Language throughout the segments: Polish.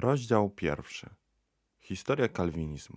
Rozdział pierwszy. Historia kalwinizmu.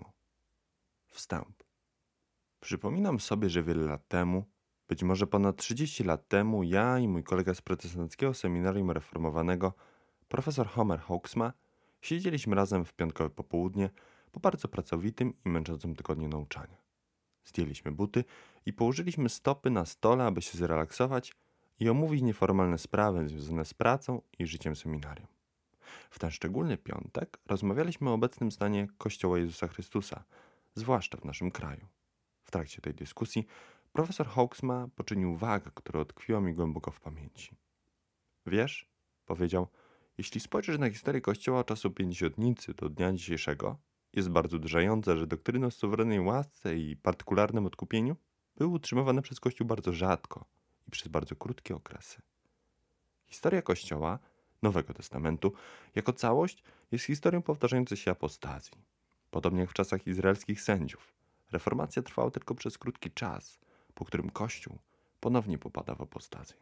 Wstęp. Przypominam sobie, że wiele lat temu, być może ponad 30 lat temu, ja i mój kolega z protestanckiego seminarium reformowanego, profesor Homer Hoeksma, siedzieliśmy razem w piątkowe popołudnie po bardzo pracowitym i męczącym tygodniu nauczania. Zdjęliśmy buty i położyliśmy stopy na stole, aby się zrelaksować i omówić nieformalne sprawy związane z pracą i życiem seminarium. W ten szczególny piątek rozmawialiśmy o obecnym stanie Kościoła Jezusa Chrystusa, zwłaszcza w naszym kraju. W trakcie tej dyskusji profesor Hoeksma poczynił uwagę, która utkwiła mi głęboko w pamięci. Wiesz, powiedział, jeśli spojrzysz na historię Kościoła od czasu Pięćdziesiątnicy do dnia dzisiejszego, jest bardzo uderzające, że doktryny o suwerennej łasce i partykularnym odkupieniu były utrzymywane przez Kościół bardzo rzadko i przez bardzo krótkie okresy. Historia Kościoła Nowego Testamentu jako całość jest historią powtarzającej się apostazji. Podobnie jak w czasach izraelskich sędziów, reformacja trwała tylko przez krótki czas, po którym Kościół ponownie popada w apostazję.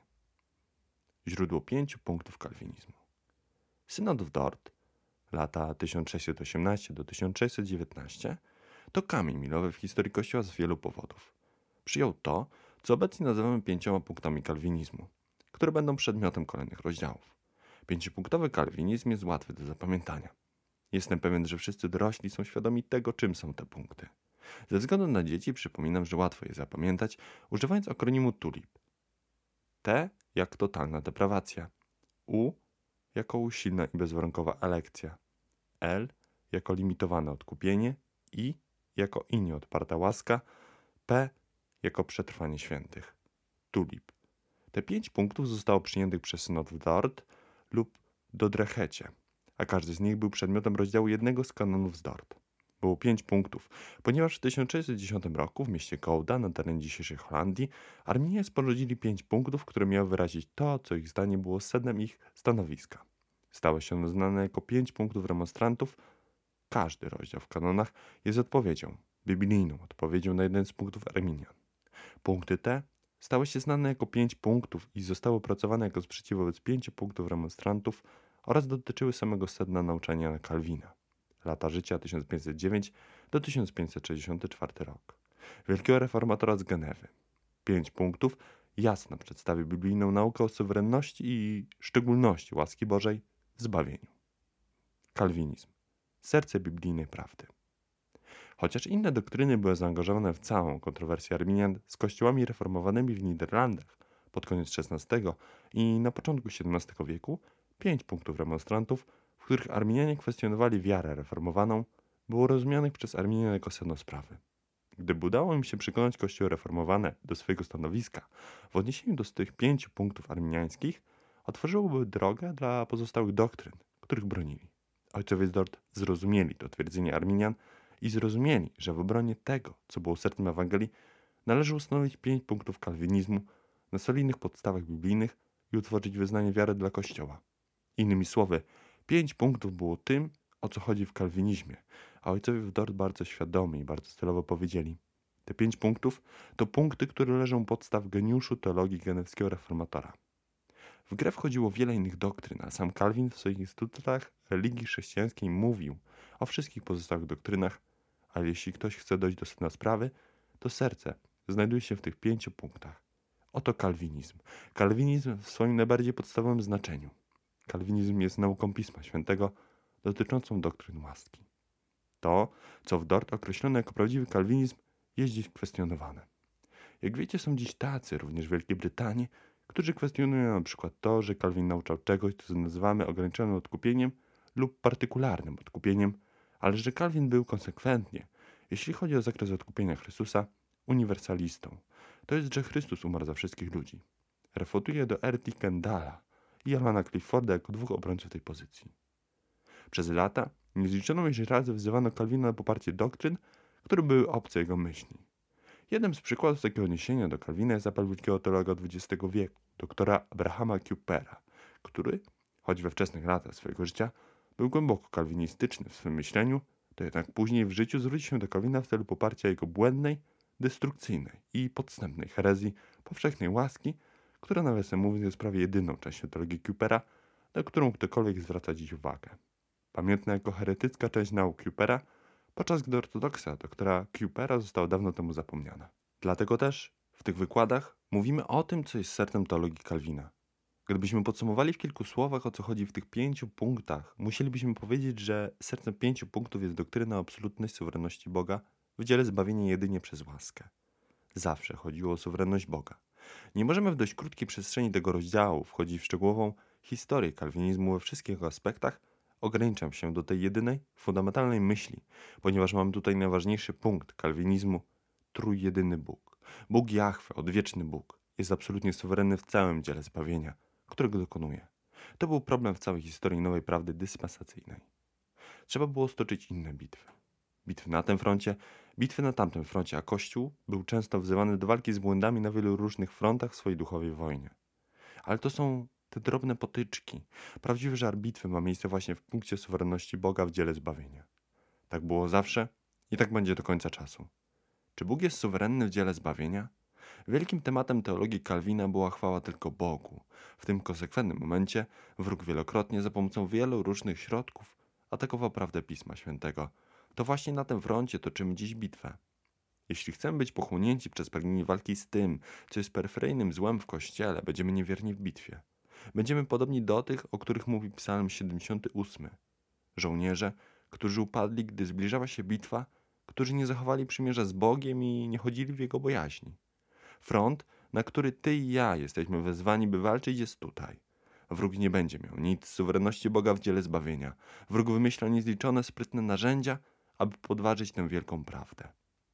Źródło 5 punktów kalwinizmu. Synod w Dort, lata 1618 do 1619, to kamień milowy w historii Kościoła z wielu powodów. Przyjął to, co obecnie nazywamy 5 punktami kalwinizmu, które będą przedmiotem kolejnych rozdziałów. 5-punktowy kalwinizm jest łatwy do zapamiętania. Jestem pewien, że wszyscy dorośli są świadomi tego, czym są te punkty. Ze względu na dzieci przypominam, że łatwo je zapamiętać, używając akronimu TULIP. T jak totalna deprawacja. U jako usilna i bezwarunkowa elekcja. L jako limitowane odkupienie. I jako i nieodparta łaska. P jako przetrwanie świętych. TULIP. Te 5 punktów zostało przyjętych przez synod w Dort lub Dordrechecie, a każdy z nich był przedmiotem rozdziału jednego z kanonów z Dort. Było 5 punktów, ponieważ w 1610 roku w mieście Gouda na terenie dzisiejszej Holandii Arminianie sporządzili 5 punktów, które miały wyrazić to, co ich zdaniem było sednem ich stanowiska. Stało się ono znane jako 5 punktów remonstrantów. Każdy rozdział w kanonach jest odpowiedzią, biblijną odpowiedzią na jeden z punktów Arminian. Punkty te stały się znane jako 5 punktów i zostały opracowane jako sprzeciw wobec 5 punktów remonstrantów oraz dotyczyły samego sedna nauczania Kalwina. Lata życia 1509 do 1564 rok. Wielkiego reformatora z Genewy. 5 punktów jasno przedstawia biblijną naukę o suwerenności i szczególności łaski Bożej w zbawieniu. Kalwinizm. Serce biblijnej prawdy. Chociaż inne doktryny były zaangażowane w całą kontrowersję Arminian z kościołami reformowanymi w Niderlandach pod koniec XVI i na początku XVII wieku, 5 punktów remonstrantów, w których Arminianie kwestionowali wiarę reformowaną, było rozumianych przez Arminian jako sedno sprawy. Gdyby udało im się przekonać kościoły reformowane do swojego stanowiska w odniesieniu do tych 5 punktów arminiańskich, otworzyłoby drogę dla pozostałych doktryn, których bronili. Ojcowie z Dort zrozumieli to twierdzenie Arminian i zrozumieli, że w obronie tego, co było sercem Ewangelii, należy ustanowić 5 punktów kalwinizmu na solidnych podstawach biblijnych i utworzyć wyznanie wiary dla Kościoła. Innymi słowy, 5 punktów było tym, o co chodzi w kalwinizmie, a ojcowie w Dort bardzo świadomie i bardzo celowo powiedzieli: te 5 punktów to punkty, które leżą u podstaw geniuszu teologii genewskiego reformatora. W grę wchodziło wiele innych doktryn, a sam Kalwin w swoich instytutach religii chrześcijańskiej mówił o wszystkich pozostałych doktrynach, ale jeśli ktoś chce dojść do sedna sprawy, to serce znajduje się w tych 5 punktach. Oto kalwinizm. Kalwinizm w swoim najbardziej podstawowym znaczeniu. Kalwinizm jest nauką Pisma Świętego dotyczącą doktryn łaski. To, co w Dort określono jako prawdziwy kalwinizm, jest dziś kwestionowane. Jak wiecie, są dziś tacy, również w Wielkiej Brytanii, którzy kwestionują na przykład to, że Kalwin nauczał czegoś, co nazywamy ograniczonym odkupieniem lub partykularnym odkupieniem, ale że Kalwin był konsekwentnie, jeśli chodzi o zakres odkupienia Chrystusa, uniwersalistą. To jest, że Chrystus umarł za wszystkich ludzi. Refutuje do R.T. Kendalla i Alana Clifforda jako 2 obrońców tej pozycji. Przez lata niezliczoną ilość razy wzywano Kalwina na poparcie doktryn, które były obce jego myśli. Jednym z przykładów takiego odniesienia do Kalwina jest apel wielkiego teologa XX wieku, doktora Abrahama Cupera, który, choć we wczesnych latach swojego życia był głęboko kalwinistyczny w swym myśleniu, to jednak później w życiu zwrócił się do Kalwina w celu poparcia jego błędnej, destrukcyjnej i podstępnej herezji powszechnej łaski, która nawiasem mówiąc jest prawie jedyną częścią teologii Cupera, na którą ktokolwiek zwraca dziś uwagę. pamiętna jako heretycka część nauk Kuypera, podczas gdy ortodoksa doktora Kuypera została dawno temu zapomniana. Dlatego też w tych wykładach mówimy o tym, co jest sercem teologii Kalwina. Gdybyśmy podsumowali w kilku słowach, o co chodzi w tych 5 punktach, musielibyśmy powiedzieć, że sercem 5 punktów jest doktryna o absolutnej suwerenności Boga w dziele zbawienia jedynie przez łaskę. Zawsze chodziło o suwerenność Boga. Nie możemy w dość krótkiej przestrzeni tego rozdziału wchodzić w szczegółową historię kalwinizmu we wszystkich aspektach. Ograniczam się do tej jedynej, fundamentalnej myśli, ponieważ mamy tutaj najważniejszy punkt kalwinizmu – trójjedyny Bóg. Bóg Jahwe, odwieczny Bóg, jest absolutnie suwerenny w całym dziele zbawienia, którego dokonuje. To był problem w całej historii nowej prawdy dyspensacyjnej. Trzeba było stoczyć inne bitwy. Bitwy na tym froncie, bitwy na tamtym froncie, a Kościół był często wzywany do walki z błędami na wielu różnych frontach w swojej duchowej wojnie. Ale to są te drobne potyczki. Prawdziwy żar bitwy ma miejsce właśnie w punkcie suwerenności Boga w dziele zbawienia. Tak było zawsze i tak będzie do końca czasu. Czy Bóg jest suwerenny w dziele zbawienia? Wielkim tematem teologii Kalwina była chwała tylko Bogu. W tym konsekwentnym momencie wróg wielokrotnie za pomocą wielu różnych środków atakował prawdę Pisma Świętego. To właśnie na tym froncie toczymy dziś bitwę. Jeśli chcemy być pochłonięci przez pragnienie walki z tym, co jest peryferyjnym złem w Kościele, będziemy niewierni w bitwie. Będziemy podobni do tych, o których mówi Psalm 78. Żołnierze, którzy upadli, gdy zbliżała się bitwa, którzy nie zachowali przymierza z Bogiem i nie chodzili w Jego bojaźni. Front, na który ty i ja jesteśmy wezwani, by walczyć, jest tutaj. Wróg nie będzie miał nic z suwerenności Boga w dziele zbawienia. Wróg wymyśla niezliczone sprytne narzędzia, aby podważyć tę wielką prawdę.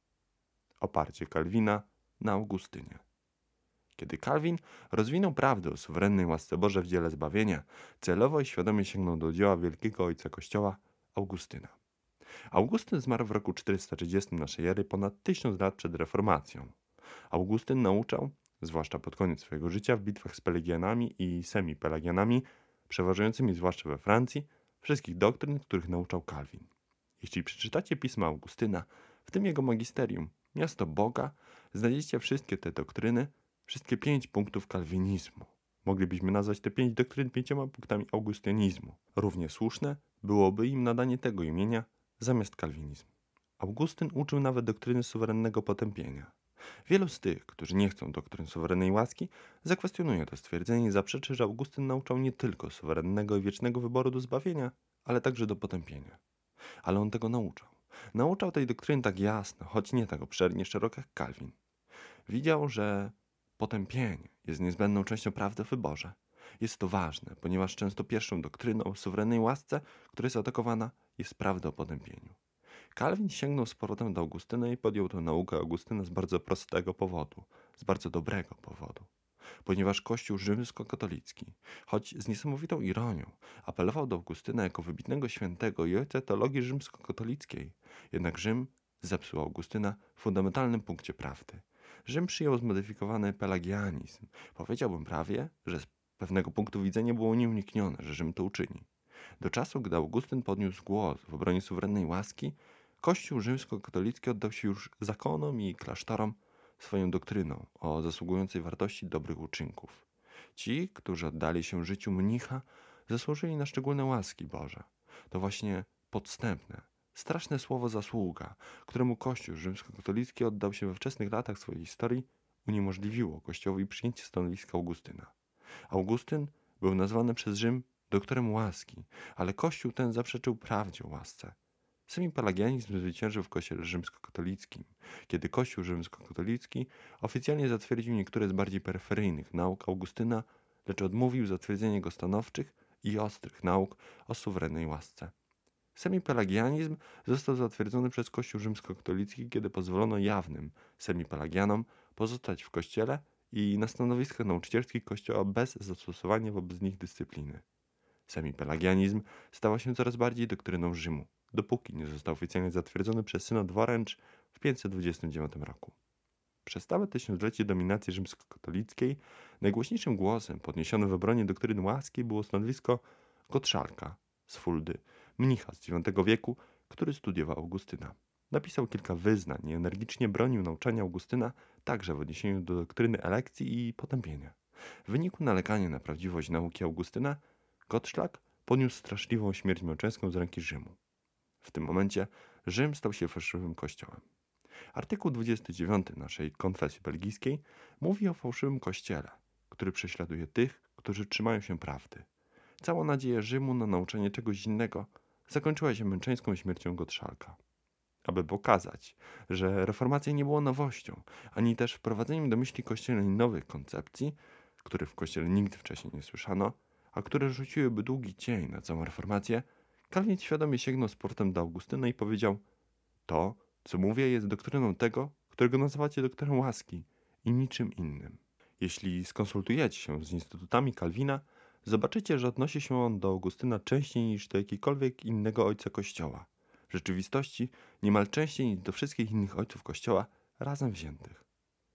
Oparcie Kalwina na Augustynie. Kiedy Kalwin rozwinął prawdę o suwerennej łasce Bożej w dziele zbawienia, celowo i świadomie sięgnął do dzieła wielkiego ojca Kościoła, Augustyna. Augustyn zmarł w roku 430 naszej ery, ponad 1000 lat przed reformacją. Augustyn nauczał, zwłaszcza pod koniec swojego życia, w bitwach z Pelagianami i semipelagianami, przeważającymi zwłaszcza we Francji, wszystkich doktryn, których nauczał Kalwin. Jeśli przeczytacie pisma Augustyna, w tym jego magisterium, Miasto Boga, znajdziecie wszystkie te doktryny, wszystkie 5 punktów kalwinizmu. Moglibyśmy nazwać te 5 doktryn 5 punktami augustynizmu. Równie słuszne byłoby im nadanie tego imienia zamiast kalwinizmu. Augustyn uczył nawet doktryny suwerennego potępienia. Wielu z tych, którzy nie chcą doktryn suwerennej łaski, zakwestionuje to stwierdzenie i zaprzeczy, że Augustyn nauczał nie tylko suwerennego i wiecznego wyboru do zbawienia, ale także do potępienia. Ale on tego nauczał. Nauczał tej doktryny tak jasno, choć nie tak obszernie, szeroko jak Kalwin. Widział, że potępienie jest niezbędną częścią prawdy o wyborze. Jest to ważne, ponieważ często pierwszą doktryną o suwerennej łasce, która jest atakowana, jest prawda o potępieniu. Kalwin sięgnął z powrotem do Augustyna i podjął tę naukę Augustyna z bardzo prostego powodu, z bardzo dobrego powodu. Ponieważ Kościół rzymskokatolicki, choć z niesamowitą ironią, apelował do Augustyna jako wybitnego świętego i ojca teologii rzymskokatolickiej, jednak Rzym zepsuł Augustyna w fundamentalnym punkcie prawdy. Rzym przyjął zmodyfikowany pelagianizm. Powiedziałbym prawie, że z pewnego punktu widzenia było nieuniknione, że Rzym to uczyni. Do czasu, gdy Augustyn podniósł głos w obronie suwerennej łaski, Kościół rzymskokatolicki oddał się już zakonom i klasztorom swoją doktryną o zasługującej wartości dobrych uczynków. Ci, którzy oddali się życiu mnicha, zasłużyli na szczególne łaski Boże. To właśnie podstępne, straszne słowo zasługa, któremu Kościół rzymskokatolicki oddał się we wczesnych latach swojej historii, uniemożliwiło Kościołowi przyjęcie stanowiska Augustyna. Augustyn był nazwany przez Rzym doktorem łaski, ale Kościół ten zaprzeczył prawdzie o łasce. Semipelagianizm zwyciężył w Kościele rzymskokatolickim, kiedy Kościół rzymskokatolicki oficjalnie zatwierdził niektóre z bardziej peryferyjnych nauk Augustyna, lecz odmówił zatwierdzenia jego stanowczych i ostrych nauk o suwerennej łasce. Semipelagianizm został zatwierdzony przez Kościół rzymskokatolicki, kiedy pozwolono jawnym semipelagianom pozostać w Kościele i na stanowiskach nauczycielskich Kościoła bez zastosowania wobec nich dyscypliny. Semipelagianizm stał się coraz bardziej doktryną Rzymu, dopóki nie został oficjalnie zatwierdzony przez synod w Orange w 529 roku. Przez całe tysiąclecie dominacji rzymskokatolickiej najgłośniejszym głosem podniesionym w obronie doktryny łaski było stanowisko Gottschalka z Fuldy, mnicha z IX wieku, który studiował Augustyna. Napisał kilka wyznań i energicznie bronił nauczania Augustyna także w odniesieniu do doktryny elekcji i potępienia. W wyniku nalegania na prawdziwość nauki Augustyna, Gottschalk poniósł straszliwą śmierć męczeńską z ręki Rzymu. W tym momencie Rzym stał się fałszywym kościołem. Artykuł 29 naszej konfesji belgijskiej mówi o fałszywym kościele, który prześladuje tych, którzy trzymają się prawdy. Cała nadzieja Rzymu na nauczanie czegoś innego zakończyła się męczeńską śmiercią Gottschalka. Aby pokazać, że reformacja nie była nowością, ani też wprowadzeniem do myśli kościelnej nowych koncepcji, których w kościele nigdy wcześniej nie słyszano, a które rzuciłyby długi cień na całą reformację, Kalwin świadomie sięgnął z portem do Augustyna i powiedział: to, co mówię, jest doktryną tego, którego nazywacie doktryną łaski i niczym innym. Jeśli skonsultujecie się z instytutami Kalwina, zobaczycie, że odnosi się on do Augustyna częściej niż do jakiegokolwiek innego ojca Kościoła. W rzeczywistości niemal częściej niż do wszystkich innych ojców Kościoła razem wziętych.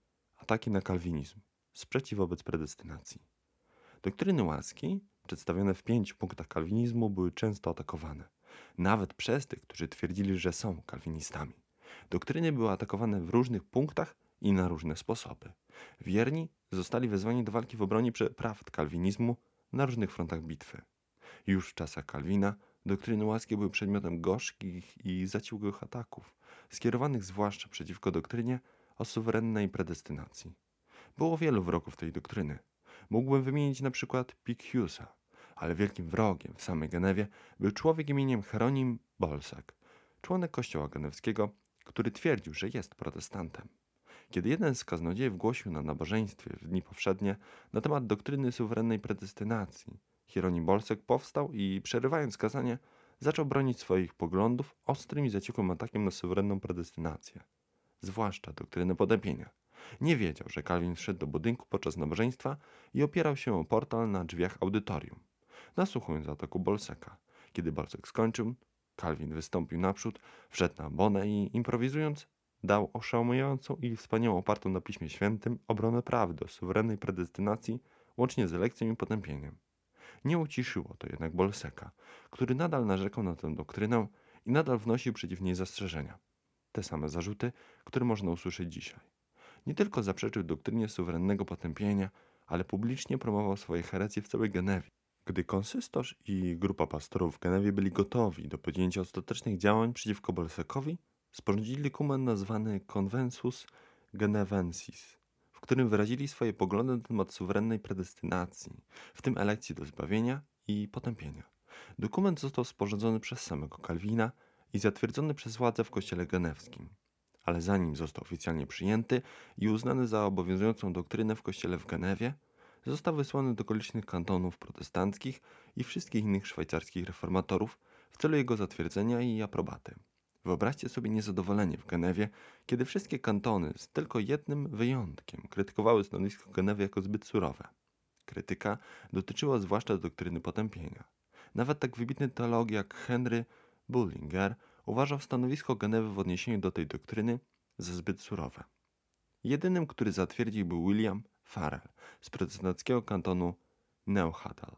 Ataki na kalwinizm. Sprzeciw wobec predestynacji. Doktryny łaski, przedstawione w 5 punktach kalwinizmu, były często atakowane. Nawet przez tych, którzy twierdzili, że są kalwinistami. Doktryny były atakowane w różnych punktach i na różne sposoby. Wierni zostali wezwani do walki w obronie prawd kalwinizmu na różnych frontach bitwy. Już w czasach Kalwina doktryny łaski były przedmiotem gorzkich i zaciłych ataków, skierowanych zwłaszcza przeciwko doktrynie o suwerennej predestynacji. Było wielu wrogów tej doktryny. Mógłbym wymienić na przykład Picchiusa, ale wielkim wrogiem w samej Genewie był człowiek imieniem Hieronim Bolsek, członek kościoła genewskiego, który twierdził, że jest protestantem. Kiedy jeden z kaznodziejów głosił na nabożeństwie w dni powszednie na temat doktryny suwerennej predestynacji, Hieronim Bolsek powstał i, przerywając kazanie, zaczął bronić swoich poglądów ostrym i zaciekłym atakiem na suwerenną predestynację, zwłaszcza doktrynę potępienia. Nie wiedział, że Kalwin wszedł do budynku podczas nabożeństwa i opierał się o portal na drzwiach audytorium, nasłuchując ataku Bolseka. Kiedy Bolsek skończył, Kalwin wystąpił naprzód, wszedł na ambonę i, improwizując, dał oszałamiającą i wspaniałą opartą na Piśmie Świętym obronę prawdy o suwerennej predestynacji, łącznie z elekcją i potępieniem. Nie uciszyło to jednak Bolseka, który nadal narzekał na tę doktrynę i nadal wnosił przeciw niej zastrzeżenia. Te same zarzuty, które można usłyszeć dzisiaj. Nie tylko zaprzeczył doktrynie suwerennego potępienia, ale publicznie promował swoje herecje w całej Genewie. Gdy konsystorz i grupa pastorów w Genewie byli gotowi do podjęcia ostatecznych działań przeciwko Bolsekowi, sporządzili dokument nazwany Convensus Genevensis, w którym wyrazili swoje poglądy na temat suwerennej predestynacji, w tym elekcji do zbawienia i potępienia. Dokument został sporządzony przez samego Kalwina i zatwierdzony przez władze w kościele genewskim. Ale zanim został oficjalnie przyjęty i uznany za obowiązującą doktrynę w kościele w Genewie, został wysłany do okolicznych kantonów protestanckich i wszystkich innych szwajcarskich reformatorów w celu jego zatwierdzenia i aprobaty. Wyobraźcie sobie niezadowolenie w Genewie, kiedy wszystkie kantony z tylko jednym wyjątkiem krytykowały stanowisko Genewy jako zbyt surowe. Krytyka dotyczyła zwłaszcza doktryny potępienia. Nawet tak wybitny teolog jak Henry Bullinger uważał stanowisko Genewy w odniesieniu do tej doktryny za zbyt surowe. Jedynym, który zatwierdził, był William Farel z protestanckiego kantonu Neuchâtel.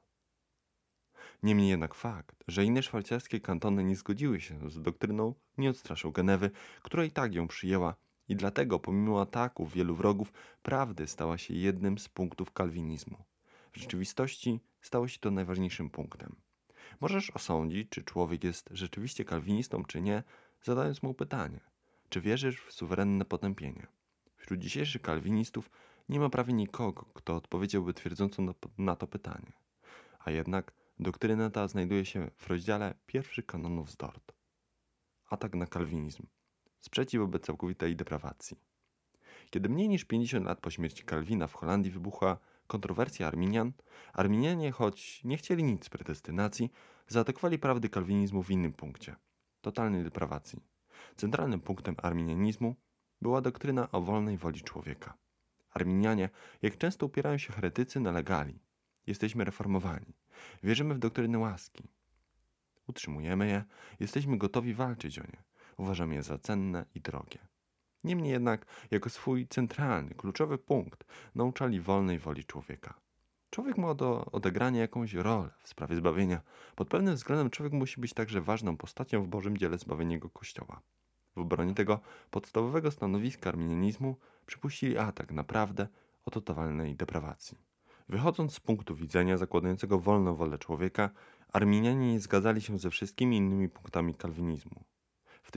Niemniej jednak fakt, że inne szwajcarskie kantony nie zgodziły się z doktryną, nie odstraszył Genewy, która i tak ją przyjęła i dlatego pomimo ataków wielu wrogów prawdy stała się jednym z punktów kalwinizmu. W rzeczywistości stało się to najważniejszym punktem. Możesz osądzić, czy człowiek jest rzeczywiście kalwinistą, czy nie, zadając mu pytanie, czy wierzysz w suwerenne potępienie. Wśród dzisiejszych kalwinistów nie ma prawie nikogo, kto odpowiedziałby twierdząco na to pytanie. A jednak doktryna ta znajduje się w rozdziale pierwszych kanonów z Dort. Atak na kalwinizm. Sprzeciw wobec całkowitej deprawacji. Kiedy mniej niż 50 lat po śmierci Kalwina w Holandii wybuchła kontrowersja Arminian, Arminianie, choć nie chcieli nic z predestynacji, zaatakowali prawdy kalwinizmu w innym punkcie – totalnej deprawacji. Centralnym punktem arminianizmu była doktryna o wolnej woli człowieka. Arminianie, jak często upierają się heretycy, nalegali: jesteśmy reformowani, wierzymy w doktryny łaski, utrzymujemy je, jesteśmy gotowi walczyć o nie, uważamy je za cenne i drogie. Niemniej jednak, jako swój centralny, kluczowy punkt, nauczali wolnej woli człowieka. Człowiek ma do odegrania jakąś rolę w sprawie zbawienia. Pod pewnym względem człowiek musi być także ważną postacią w Bożym dziele zbawienia jego Kościoła. W obronie tego podstawowego stanowiska arminianizmu przypuścili atak naprawdę o totalnej deprawacji. Wychodząc z punktu widzenia zakładającego wolną wolę człowieka, Arminianie nie zgadzali się ze wszystkimi innymi punktami kalwinizmu. W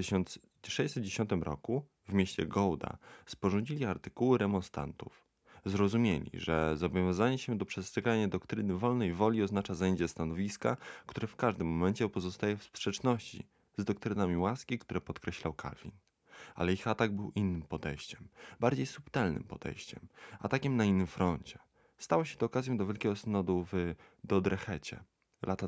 1610 roku w mieście Gouda sporządzili artykuły remonstrantów. Zrozumieli, że zobowiązanie się do przestrzegania doktryny wolnej woli oznacza zajęcie stanowiska, które w każdym momencie pozostaje w sprzeczności z doktrynami łaski, które podkreślał Kalwin. Ale ich atak był innym podejściem, bardziej subtelnym podejściem, atakiem na innym froncie. Stało się to okazją do Wielkiego Synodu w Dordrechecie, lata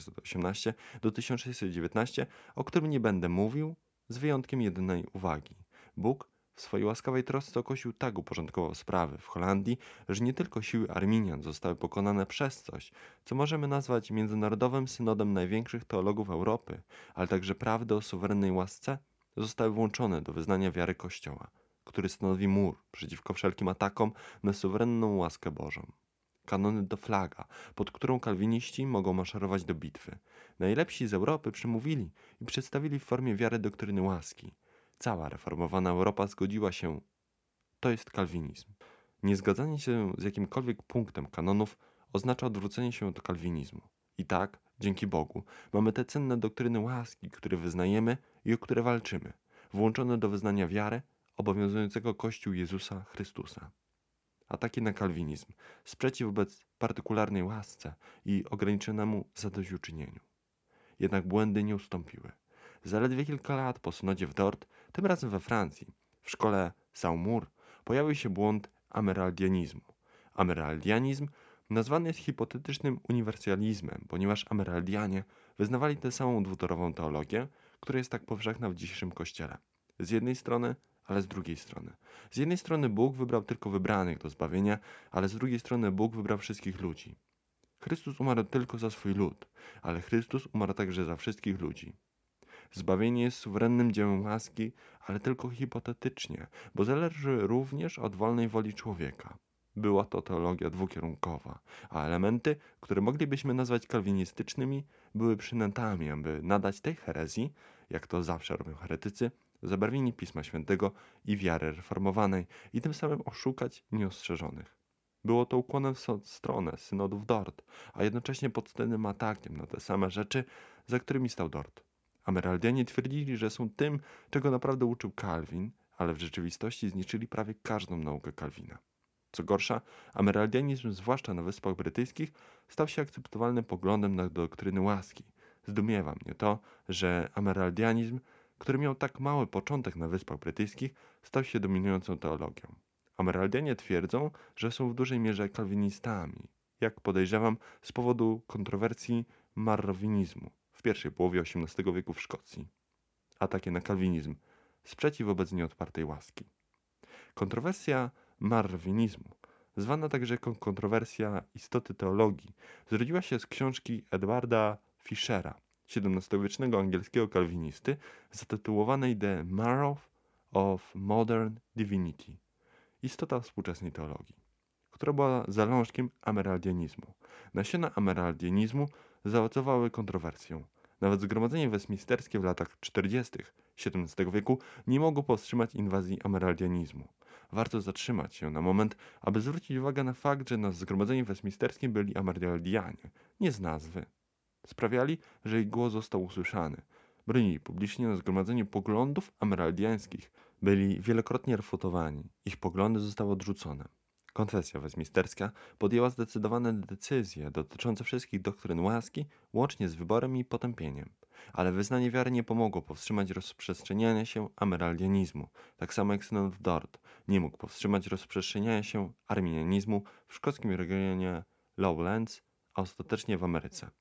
1618 do 1619, o którym nie będę mówił, z wyjątkiem jedynej uwagi. Bóg w swojej łaskawej trosce o Kościół tak uporządkował sprawy w Holandii, że nie tylko siły Arminian zostały pokonane przez coś, co możemy nazwać międzynarodowym synodem największych teologów Europy, ale także prawdy o suwerennej łasce zostały włączone do wyznania wiary Kościoła, który stanowi mur przeciwko wszelkim atakom na suwerenną łaskę Bożą. Kanony to flaga, pod którą kalwiniści mogą maszerować do bitwy. Najlepsi z Europy przemówili i przedstawili w formie wiary doktryny łaski. Cała reformowana Europa zgodziła się. To jest kalwinizm. Niezgadzanie się z jakimkolwiek punktem kanonów oznacza odwrócenie się od kalwinizmu. I tak, dzięki Bogu, mamy te cenne doktryny łaski, które wyznajemy i o które walczymy, włączone do wyznania wiary obowiązującego Kościół Jezusa Chrystusa. Ataki na kalwinizm, sprzeciw wobec partykularnej łasce i ograniczonemu zadośćuczynieniu. Jednak błędy nie ustąpiły. Zaledwie kilka lat po synodzie w Dort, tym razem we Francji, w szkole Saumur, pojawił się błąd ameraldianizmu. Ameraldianizm nazwany jest hipotetycznym uniwersalizmem, ponieważ ameraldianie wyznawali tę samą dwutorową teologię, która jest tak powszechna w dzisiejszym Kościele. Z jednej strony, ale z drugiej strony. Z jednej strony Bóg wybrał tylko wybranych do zbawienia, ale z drugiej strony Bóg wybrał wszystkich ludzi. Chrystus umarł tylko za swój lud, ale Chrystus umarł także za wszystkich ludzi. Zbawienie jest suwerennym dziełem łaski, ale tylko hipotetycznie, bo zależy również od wolnej woli człowieka. Była to teologia dwukierunkowa, a elementy, które moglibyśmy nazwać kalwinistycznymi, były przynętami, aby nadać tej herezji, jak to zawsze robią heretycy, zabarwienie Pisma Świętego i wiary reformowanej i tym samym oszukać nieostrzeżonych. Było to ukłonem w stronę synodów Dort, a jednocześnie podstępnym atakiem na te same rzeczy, za którymi stał Dort. Ameraldianie twierdzili, że są tym, czego naprawdę uczył Kalwin, ale w rzeczywistości zniszczyli prawie każdą naukę Kalwina. Co gorsza, ameraldianizm, zwłaszcza na Wyspach Brytyjskich, stał się akceptowalnym poglądem na doktryny łaski. Zdumiewa mnie to, że ameraldianizm, który miał tak mały początek na Wyspach Brytyjskich, stał się dominującą teologią. Ameraldianie twierdzą, że są w dużej mierze kalwinistami, jak podejrzewam z powodu kontrowersji marrowinizmu w pierwszej połowie XVIII wieku w Szkocji. Ataki na kalwinizm, sprzeciw wobec nieodpartej łaski. Kontrowersja marrowinizmu, zwana także jako kontrowersja istoty teologii, zrodziła się z książki Edwarda Fischera, XVII-wiecznego angielskiego kalwinisty, zatytułowanej The Marrow of Modern Divinity, istota współczesnej teologii, która była zalążkiem ameraldianizmu. Nasiona ameraldianizmu zaowocowały kontrowersją. Nawet Zgromadzenie Westminsterskie w latach 40. XVII wieku nie mogło powstrzymać inwazji ameraldianizmu. Warto zatrzymać się na moment, aby zwrócić uwagę na fakt, że na Zgromadzeniu Westminsterskim byli ameraldianie, nie z nazwy. Sprawiali, że ich głos został usłyszany. Bronili publicznie na zgromadzeniu poglądów ameraldiańskich. Byli wielokrotnie refutowani. Ich poglądy zostały odrzucone. Konfesja westminsterska podjęła zdecydowane decyzje dotyczące wszystkich doktryn łaski, łącznie z wyborem i potępieniem. Ale wyznanie wiary nie pomogło powstrzymać rozprzestrzeniania się ameraldianizmu, tak samo jak synod w Dort nie mógł powstrzymać rozprzestrzeniania się arminianizmu w szkockim regionie Lowlands, a ostatecznie w Ameryce.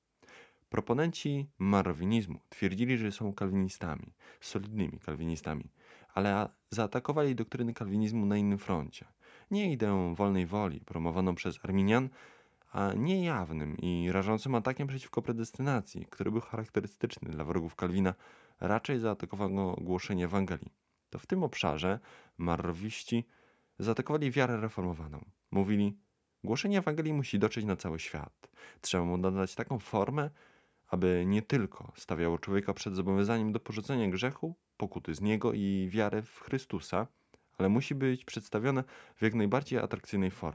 Proponenci marrowinizmu twierdzili, że są kalwinistami, solidnymi kalwinistami, ale zaatakowali doktryny kalwinizmu na innym froncie. Nie ideą wolnej woli promowaną przez Arminian, a niejawnym i rażącym atakiem przeciwko predestynacji, który był charakterystyczny dla wrogów Kalwina, raczej zaatakowano głoszenie Ewangelii. To w tym obszarze marrowiści zaatakowali wiarę reformowaną. Mówili, głoszenie Ewangelii musi dotrzeć na cały świat. Trzeba mu nadać taką formę, aby nie tylko stawiało człowieka przed zobowiązaniem do porzucenia grzechu, pokuty z niego i wiary w Chrystusa, ale musi być przedstawione w jak najbardziej atrakcyjnej formie.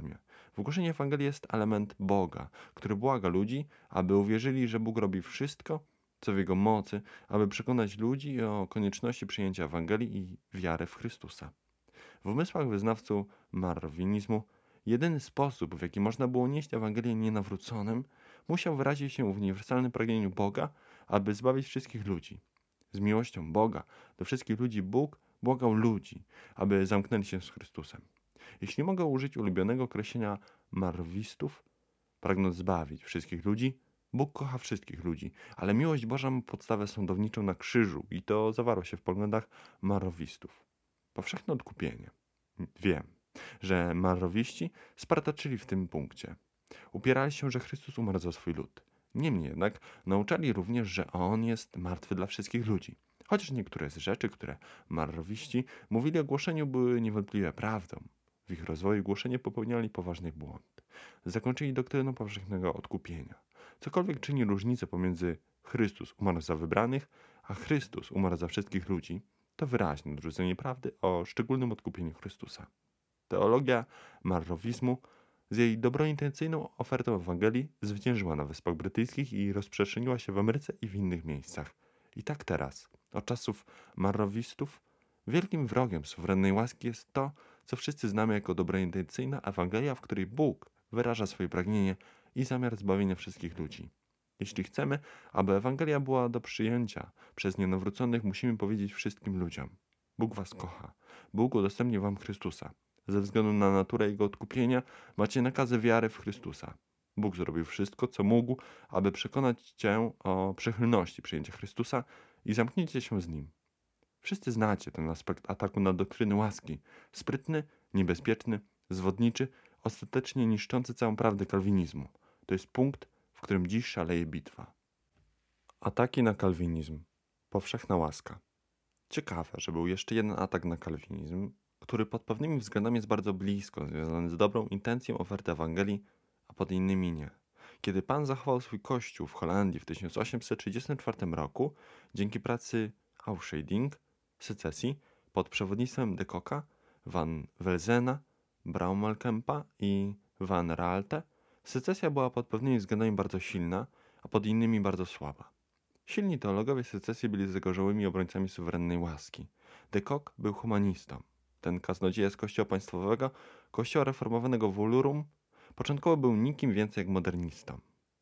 W głoszeniu Ewangelii jest element Boga, który błaga ludzi, aby uwierzyli, że Bóg robi wszystko, co w Jego mocy, aby przekonać ludzi o konieczności przyjęcia Ewangelii i wiary w Chrystusa. W umysłach wyznawców marowinizmu jedyny sposób, w jaki można było nieść Ewangelię nienawróconym, musiał wyrazić się w uniwersalnym pragnieniu Boga, aby zbawić wszystkich ludzi. Z miłością Boga do wszystkich ludzi Bóg błagał ludzi, aby zamknęli się z Chrystusem. Jeśli mogę użyć ulubionego określenia marowistów, pragnąc zbawić wszystkich ludzi, Bóg kocha wszystkich ludzi, ale miłość Boża ma podstawę sądowniczą na krzyżu i to zawarło się w poglądach marowistów. Powszechne odkupienie. Wiem, że marowiści spartaczyli w tym punkcie. Upierali się, że Chrystus umarł za swój lud. Niemniej jednak nauczali również, że On jest martwy dla wszystkich ludzi. Chociaż niektóre z rzeczy, które marowiści mówili o głoszeniu, były niewątpliwie prawdą. W ich rozwoju głoszenie popełniali poważny błąd. Zakończyli doktryną powszechnego odkupienia. Cokolwiek czyni różnicę pomiędzy Chrystus umarł za wybranych, a Chrystus umarł za wszystkich ludzi, to wyraźne odrzucenie prawdy o szczególnym odkupieniu Chrystusa. Teologia marrowizmu z jej dobrointencyjną ofertą Ewangelii zwyciężyła na Wyspach Brytyjskich i rozprzestrzeniła się w Ameryce i w innych miejscach. I tak teraz, od czasów marrowistów, wielkim wrogiem suwerennej łaski jest to, co wszyscy znamy jako dobrointencyjna Ewangelia, w której Bóg wyraża swoje pragnienie i zamiar zbawienia wszystkich ludzi. Jeśli chcemy, aby Ewangelia była do przyjęcia przez nienawróconych, musimy powiedzieć wszystkim ludziom: Bóg was kocha. Bóg udostępni wam Chrystusa. Ze względu na naturę Jego odkupienia macie nakazy wiary w Chrystusa. Bóg zrobił wszystko, co mógł, aby przekonać cię o przychylności przyjęcia Chrystusa i zamknięcie się z Nim. Wszyscy znacie ten aspekt ataku na doktryny łaski. Sprytny, niebezpieczny, zwodniczy, ostatecznie niszczący całą prawdę kalwinizmu. To jest punkt, w którym dziś szaleje bitwa. Ataki na kalwinizm. Powszechna łaska. Ciekawe, że był jeszcze jeden atak na kalwinizm, który pod pewnymi względami jest bardzo blisko związany z dobrą intencją oferty Ewangelii, a pod innymi nie. Kiedy Pan zachował swój kościół w Holandii w 1834 roku, dzięki pracy Aufscheiding, secesji, pod przewodnictwem de Koka, van Velzena, Braumelkempa i van Raalte, secesja była pod pewnymi względami bardzo silna, a pod innymi bardzo słaba. Silni teologowie secesji byli zagorzałymi obrońcami suwerennej łaski. De Kock był humanistą. Ten kaznodzieja z kościoła państwowego, kościoła reformowanego Wolurum, początkowo był nikim więcej jak modernistą.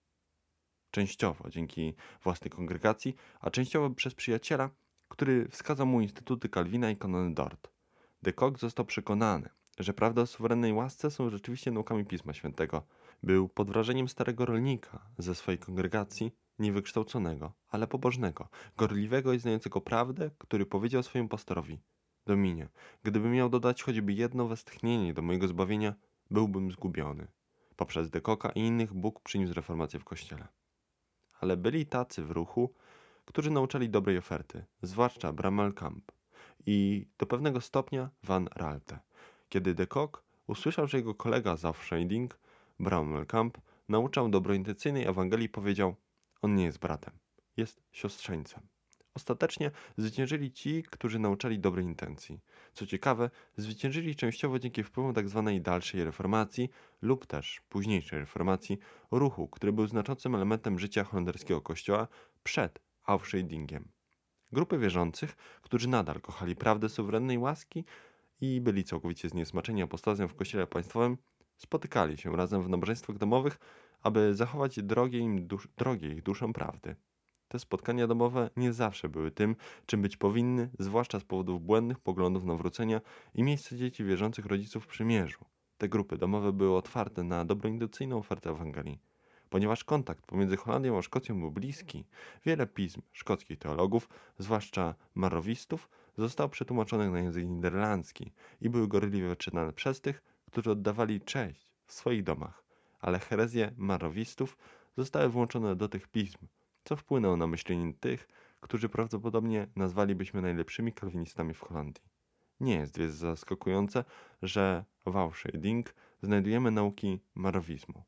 Częściowo dzięki własnej kongregacji, a częściowo przez przyjaciela, który wskazał mu instytuty Kalwina i kanony Dort. De Kock został przekonany, że prawda o suwerennej łasce są rzeczywiście naukami Pisma Świętego. Był pod wrażeniem starego rolnika ze swojej kongregacji, niewykształconego, ale pobożnego, gorliwego i znającego prawdę, który powiedział swojemu pastorowi: Dominie, gdybym miał dodać choćby jedno westchnienie do mojego zbawienia, byłbym zgubiony. Poprzez de Kocka i innych Bóg przyniósł reformację w Kościele. Ale byli tacy w ruchu, którzy nauczali dobrej oferty, zwłaszcza Bramelkamp i do pewnego stopnia van Raalte. Kiedy de Kock usłyszał, że jego kolega z Aufscheiding, Bramelkamp, nauczał dobrointencyjnej Ewangelii, powiedział: on nie jest bratem, jest siostrzeńcem. Ostatecznie zwyciężyli ci, którzy nauczali dobrej intencji. Co ciekawe, zwyciężyli częściowo dzięki wpływom tzw. dalszej reformacji lub też późniejszej reformacji, ruchu, który był znaczącym elementem życia holenderskiego kościoła przed Aufscheidingiem. Grupy wierzących, którzy nadal kochali prawdę suwerennej łaski i byli całkowicie zniesmaczeni apostazją w kościele państwowym, spotykali się razem w nabożeństwach domowych, aby zachować drogie ich duszom prawdy. Te spotkania domowe nie zawsze były tym, czym być powinny, zwłaszcza z powodów błędnych poglądów nawrócenia i miejsca dzieci wierzących rodziców w przymierzu. Te grupy domowe były otwarte na dobrointencyjną ofertę Ewangelii. Ponieważ kontakt pomiędzy Holandią a Szkocją był bliski, wiele pism szkockich teologów, zwłaszcza marowistów, zostało przetłumaczonych na język niderlandzki i były gorliwie czytane przez tych, którzy oddawali cześć w swoich domach, ale herezje marowistów zostały włączone do tych pism, co wpłynęło na myślenie tych, którzy prawdopodobnie nazwalibyśmy najlepszymi kalwinistami w Holandii. Nie jest więc zaskakujące, że w Aufscheiding znajdujemy nauki marowizmu.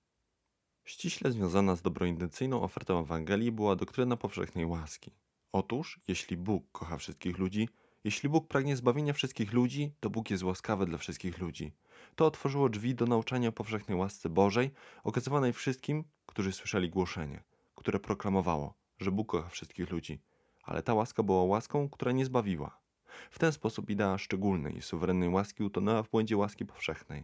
Ściśle związana z dobrointencyjną ofertą Ewangelii była doktryna powszechnej łaski. Otóż, jeśli Bóg kocha wszystkich ludzi, Jeśli Bóg pragnie zbawienia wszystkich ludzi, to Bóg jest łaskawy dla wszystkich ludzi. To otworzyło drzwi do nauczania o powszechnej łasce Bożej, okazywanej wszystkim, którzy słyszeli głoszenie, które proklamowało, że Bóg kocha wszystkich ludzi. Ale ta łaska była łaską, która nie zbawiła. W ten sposób idea szczególnej i suwerennej łaski utonęła w błędzie łaski powszechnej.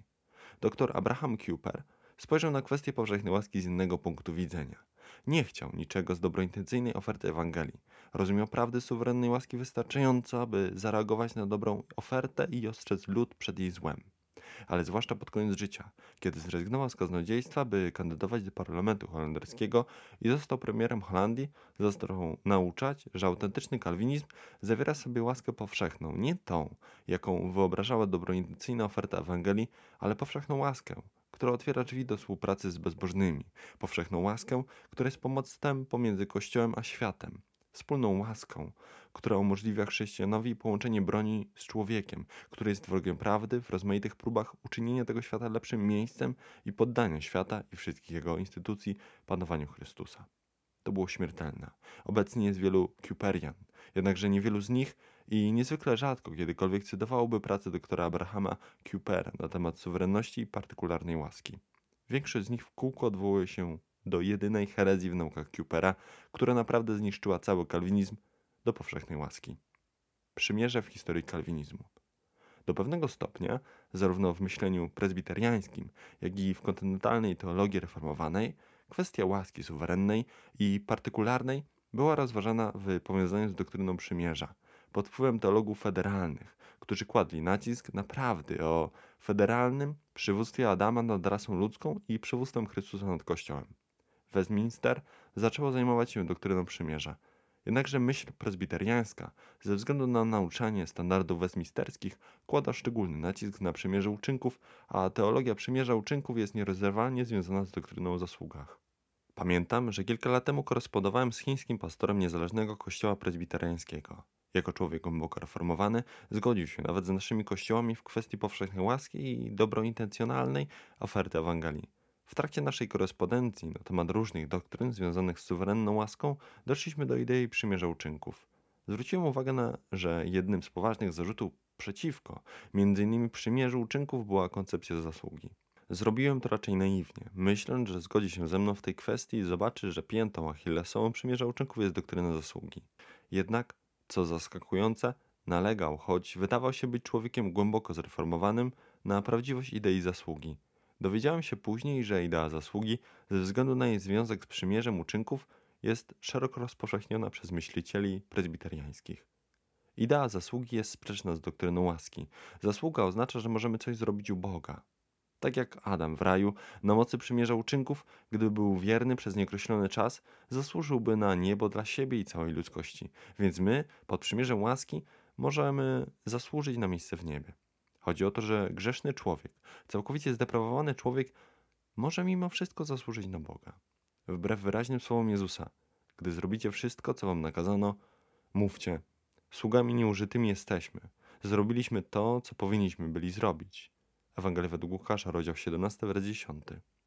Dr Abraham Kuyper spojrzał na kwestię powszechnej łaski z innego punktu widzenia. Nie chciał niczego z dobrointencyjnej oferty Ewangelii. Rozumiał prawdy suwerennej łaski wystarczająco, aby zareagować na dobrą ofertę i ostrzec lud przed jej złem. Ale zwłaszcza pod koniec życia, kiedy zrezygnował z kaznodziejstwa, by kandydować do parlamentu holenderskiego i został premierem Holandii, zaczął nauczać, że autentyczny kalwinizm zawiera w sobie łaskę powszechną, nie tą, jaką wyobrażała dobrointencyjna oferta Ewangelii, ale powszechną łaskę, która otwiera drzwi do współpracy z bezbożnymi, powszechną łaskę, która jest pomostem pomiędzy Kościołem a światem, wspólną łaską, która umożliwia chrześcijanowi połączenie broni z człowiekiem, który jest wrogiem prawdy w rozmaitych próbach uczynienia tego świata lepszym miejscem i poddania świata i wszystkich jego instytucji panowaniu Chrystusa. To było śmiertelne. Obecnie jest wielu Kuyperian, jednakże niewielu z nich i niezwykle rzadko kiedykolwiek cytowałoby pracę doktora Abrahama Kuypera na temat suwerenności i partykularnej łaski. Większość z nich w kółko odwołuje się do jedynej herezji w naukach Kuypera, która naprawdę zniszczyła cały kalwinizm, do powszechnej łaski. Przymierze w historii kalwinizmu. Do pewnego stopnia, zarówno w myśleniu prezbiteriańskim, jak i w kontynentalnej teologii reformowanej, kwestia łaski suwerennej i partykularnej była rozważana w powiązaniu z doktryną przymierza, pod wpływem teologów federalnych, którzy kładli nacisk na prawdy o federalnym przywództwie Adama nad rasą ludzką i przywództwem Chrystusa nad Kościołem. Westminster zaczęło zajmować się doktryną przymierza. Jednakże myśl prezbiteriańska, ze względu na nauczanie standardów westminsterskich, kłada szczególny nacisk na przymierze uczynków, a teologia przymierza uczynków jest nierozerwalnie związana z doktryną o zasługach. Pamiętam, że kilka lat temu korespondowałem z chińskim pastorem niezależnego kościoła prezbiteriańskiego. Jako człowiek głęboko reformowany, zgodził się nawet z naszymi kościołami w kwestii powszechnej łaski i dobrointencjonalnej oferty Ewangelii. W trakcie naszej korespondencji na temat różnych doktryn związanych z suwerenną łaską doszliśmy do idei przymierza uczynków. Zwróciłem uwagę że jednym z poważnych zarzutów przeciwko, m.in. przymierzu uczynków, była koncepcja zasługi. Zrobiłem to raczej naiwnie, myśląc, że zgodzi się ze mną w tej kwestii i zobaczy, że piętą achillesową przymierza uczynków jest doktryna zasługi. Jednak, co zaskakujące, nalegał, choć wydawał się być człowiekiem głęboko zreformowanym, na prawdziwość idei zasługi. Dowiedziałem się później, że idea zasługi, ze względu na jej związek z przymierzem uczynków, jest szeroko rozpowszechniona przez myślicieli prezbiteriańskich. Idea zasługi jest sprzeczna z doktryną łaski. Zasługa oznacza, że możemy coś zrobić u Boga. Tak jak Adam w raju, na mocy przymierza uczynków, gdyby był wierny przez nieokreślony czas, zasłużyłby na niebo dla siebie i całej ludzkości. Więc my, pod przymierzem łaski, możemy zasłużyć na miejsce w niebie. Chodzi o to, że grzeszny człowiek, całkowicie zdeprawowany człowiek, może mimo wszystko zasłużyć na Boga. Wbrew wyraźnym słowom Jezusa, gdy zrobicie wszystko, co wam nakazano, mówcie, sługami nieużytymi jesteśmy. Zrobiliśmy to, co powinniśmy byli zrobić. Ewangelia według Łukasza, rozdział 17, wers 10.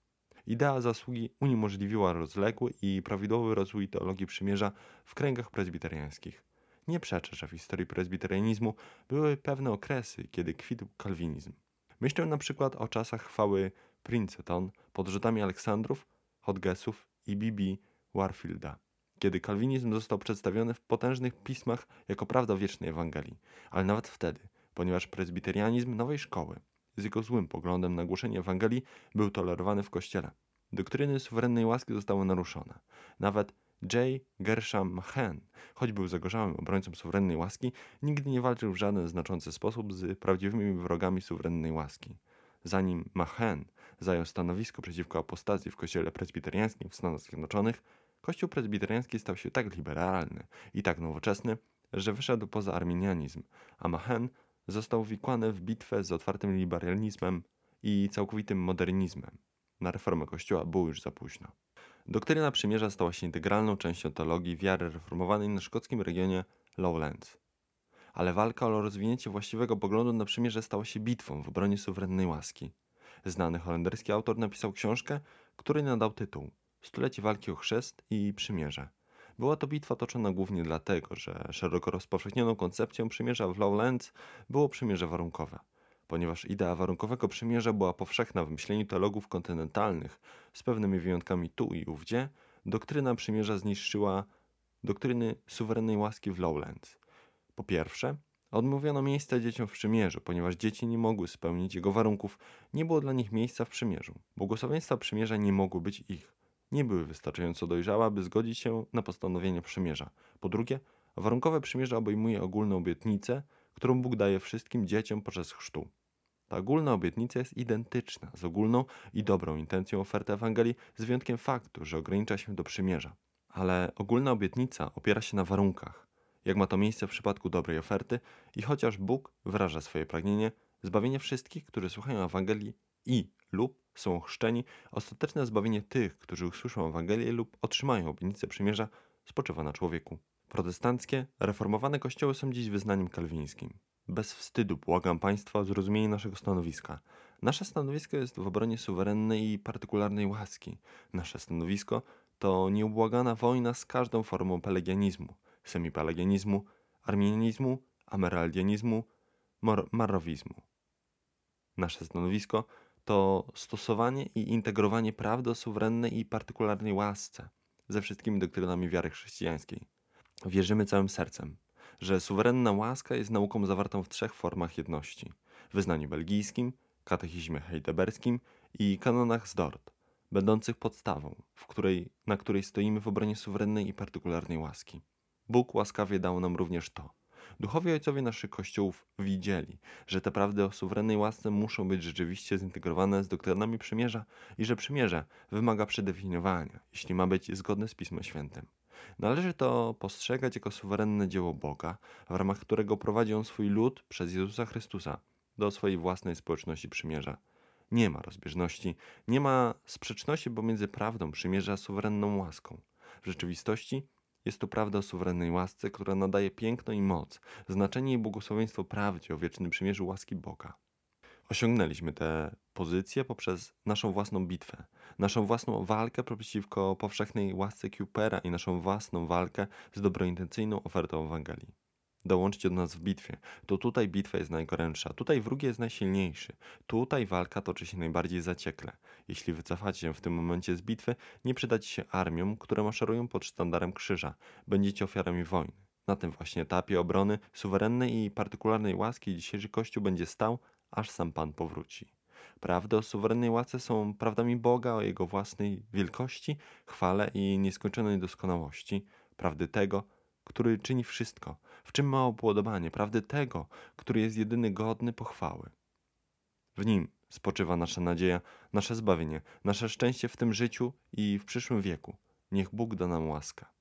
Idea zasługi uniemożliwiła rozległy i prawidłowy rozwój teologii przymierza w kręgach prezbiteriańskich. Nie przeczę, że w historii prezbiterianizmu były pewne okresy, kiedy kwitł kalwinizm. Myślę na przykład o czasach chwały Princeton pod rzutami Aleksandrów, Hodgesów i B.B. Warfielda, kiedy kalwinizm został przedstawiony w potężnych pismach jako prawda wiecznej Ewangelii. Ale nawet wtedy, ponieważ prezbiterianizm nowej szkoły z jego złym poglądem na głoszenie Ewangelii był tolerowany w Kościele, doktryny suwerennej łaski zostały naruszone. Nawet J. Gershom Machen, choć był zagorzałym obrońcą suwerennej łaski, nigdy nie walczył w żaden znaczący sposób z prawdziwymi wrogami suwerennej łaski. Zanim Machen zajął stanowisko przeciwko apostazji w kościele prezbiteriańskim w Stanach Zjednoczonych, kościół prezbiteriański stał się tak liberalny i tak nowoczesny, że wyszedł poza arminianizm, a Machen został wikłany w bitwę z otwartym liberalizmem i całkowitym modernizmem. Na reformę Kościoła było już za późno. Doktryna przymierza stała się integralną częścią teologii wiary reformowanej na szkockim regionie Lowlands. Ale walka o rozwinięcie właściwego poglądu na przymierze stała się bitwą w obronie suwerennej łaski. Znany holenderski autor napisał książkę, której nadał tytuł Stulecie walki o chrzest i przymierze. Była to bitwa toczona głównie dlatego, że szeroko rozpowszechnioną koncepcją przymierza w Lowlands było przymierze warunkowe. Ponieważ idea warunkowego przymierza była powszechna w myśleniu teologów kontynentalnych, z pewnymi wyjątkami tu i ówdzie, doktryna przymierza zniszczyła doktryny suwerennej łaski w Lowlands. Po pierwsze, odmówiono miejsca dzieciom w przymierzu, ponieważ dzieci nie mogły spełnić jego warunków, nie było dla nich miejsca w przymierzu. Błogosławieństwa przymierza nie mogły być ich. Nie były wystarczająco dojrzałe, aby zgodzić się na postanowienia przymierza. Po drugie, warunkowe przymierze obejmuje ogólną obietnicę, którą Bóg daje wszystkim dzieciom podczas chrztu. Ta ogólna obietnica jest identyczna z ogólną i dobrą intencją oferty Ewangelii, z wyjątkiem faktu, że ogranicza się do przymierza. Ale ogólna obietnica opiera się na warunkach, jak ma to miejsce w przypadku dobrej oferty, i chociaż Bóg wyraża swoje pragnienie, zbawienie wszystkich, którzy słuchają Ewangelii lub są ochrzczeni, ostateczne zbawienie tych, którzy usłyszą Ewangelię lub otrzymają obietnicę przymierza, spoczywa na człowieku. Protestanckie, reformowane kościoły są dziś wyznaniem kalwińskim. Bez wstydu błagam Państwa o zrozumienie naszego stanowiska. Nasze stanowisko jest w obronie suwerennej i partykularnej łaski. Nasze stanowisko to nieubłagana wojna z każdą formą pelagianizmu, semipelagianizmu, arminianizmu, ameraldianizmu, marowizmu. Nasze stanowisko to stosowanie i integrowanie prawdy o suwerennej i partykularnej łasce ze wszystkimi doktrynami wiary chrześcijańskiej. Wierzymy całym sercem, że suwerenna łaska jest nauką zawartą w 3 formach jedności: wyznaniu belgijskim, katechizmie heidelberskim i kanonach z Dort, będących podstawą, na której stoimy w obronie suwerennej i partykularnej łaski. Bóg łaskawie dał nam również to. Duchowi ojcowie naszych kościołów widzieli, że te prawdy o suwerennej łasce muszą być rzeczywiście zintegrowane z doktrynami przymierza i że przymierze wymaga przedefiniowania, jeśli ma być zgodne z Pismem Świętym. Należy to postrzegać jako suwerenne dzieło Boga, w ramach którego prowadzi On swój lud przez Jezusa Chrystusa do swojej własnej społeczności przymierza. Nie ma rozbieżności, nie ma sprzeczności pomiędzy prawdą przymierza a suwerenną łaską. W rzeczywistości jest to prawda o suwerennej łasce, która nadaje piękno i moc, znaczenie i błogosławieństwo prawdzie o wiecznym przymierzu łaski Boga. Osiągnęliśmy tę pozycję poprzez naszą własną bitwę, naszą własną walkę przeciwko powszechnej łasce Cupera i naszą własną walkę z dobrointencyjną ofertą Ewangelii. Dołączcie do nas w bitwie. To tutaj bitwa jest najgorętsza, tutaj wróg jest najsilniejszy, tutaj walka toczy się najbardziej zaciekle. Jeśli wycofacie się w tym momencie z bitwy, nie przydacie się armiom, które maszerują pod sztandarem krzyża. Będziecie ofiarami wojny. Na tym właśnie etapie obrony suwerennej i partykularnej łaski dzisiejszy Kościół będzie stał, aż sam Pan powróci. Prawdy o suwerennej łasce są prawdami Boga o Jego własnej wielkości, chwale i nieskończonej doskonałości, prawdy tego, który czyni wszystko, w czym ma upodobanie, prawdy tego, który jest jedyny godny pochwały. W Nim spoczywa nasza nadzieja, nasze zbawienie, nasze szczęście w tym życiu i w przyszłym wieku. Niech Bóg da nam łaskę.